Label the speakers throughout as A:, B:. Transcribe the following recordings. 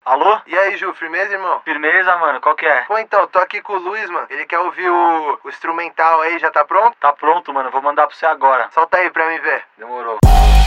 A: Alô?
B: E aí, Ju, firmeza, irmão?
A: Firmeza, mano, qual que é?
B: Pô, então, tô aqui com o Luiz, mano. Ele quer ouvir o instrumental aí, já tá pronto?
A: Tá pronto, mano, vou mandar pra você agora.
B: Solta aí pra mim ver.
A: Demorou.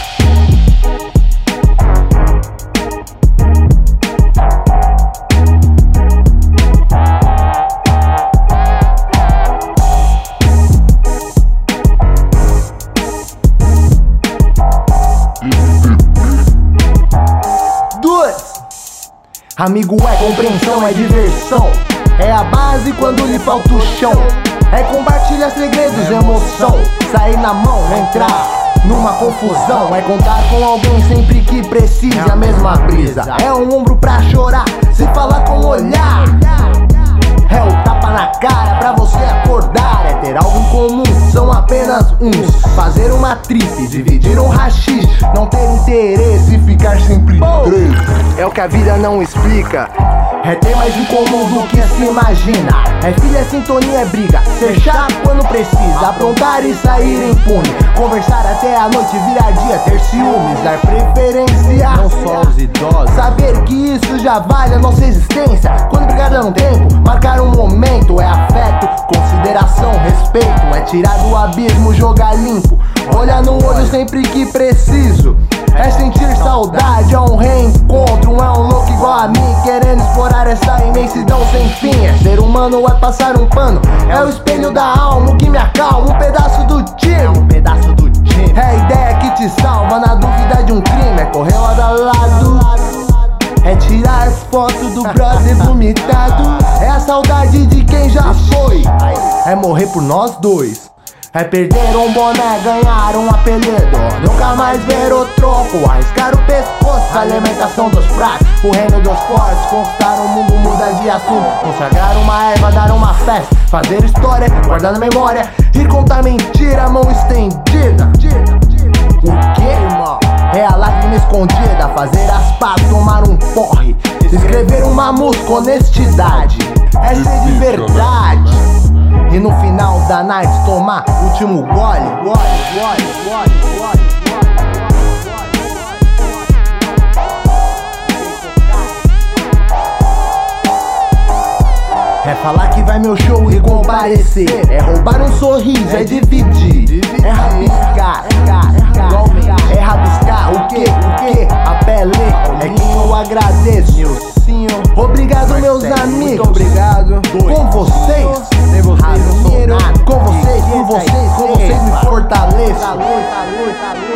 C: Amigo é compreensão, é diversão. É a base quando lhe falta o chão. É compartilhar segredos, emoção. Sair na mão, entrar numa confusão. É contar com alguém sempre que precise. A mesma brisa. É um ombro pra chorar, se falar com o olhar. É o tapa na cara pra você acordar. É ter algo em comum, são apenas uns. Fazer uma trip, dividir um haxixe. Não ter interesse e ficar sempre três. É o que a vida não explica. É ter mais em comum do que se imagina. É filha, sintonia, é briga. Ser chato quando precisa. Aprontar e sair impune. Conversar até a noite virar dia. Ter ciúmes, dar preferência. Não só os idosos. Saber que isso já vale a nossa existência. Quando brigar dá um tempo, marcar um momento. É afeto, consideração, respeito. É tirar do abismo, jogar limpo. Olhar no olho sempre que preciso. É sentir saudade, é um reencontro. É um louco igual a mim, querendo explorar essa imensidão sem fim. É ser humano, é passar um pano. É o espelho da alma, o que me acalma. Um pedaço do time, É a ideia que te salva na dúvida de um crime. É correr lado a lado. É tirar foto do brother vomitado. É a saudade de quem já foi. É morrer por nós dois. É perder um boné, ganhar um apelido. Nunca mais ver o troco, arriscar o pescoço. A alimentação dos fracos, o reino dos fortes. Conquistar o mundo, muda de assunto. Consagrar uma erva, dar uma festa. Fazer história, guardar na memória. Ir contar mentira, mão estendida. O que, irmão? É a lágrima escondida. Fazer as pazes, tomar um porre. Escrever uma música, honestidade. É ser de verdade. E no final da night tomar o último gole. É falar que vai meu show e comparecer. É roubar um sorriso, é dividir. É rabiscar, é rabiscar o que? A pele é quem eu agradeço. Obrigado, meus amigos.
B: Muito obrigado.
C: Com vocês, com vocês me fortaleço.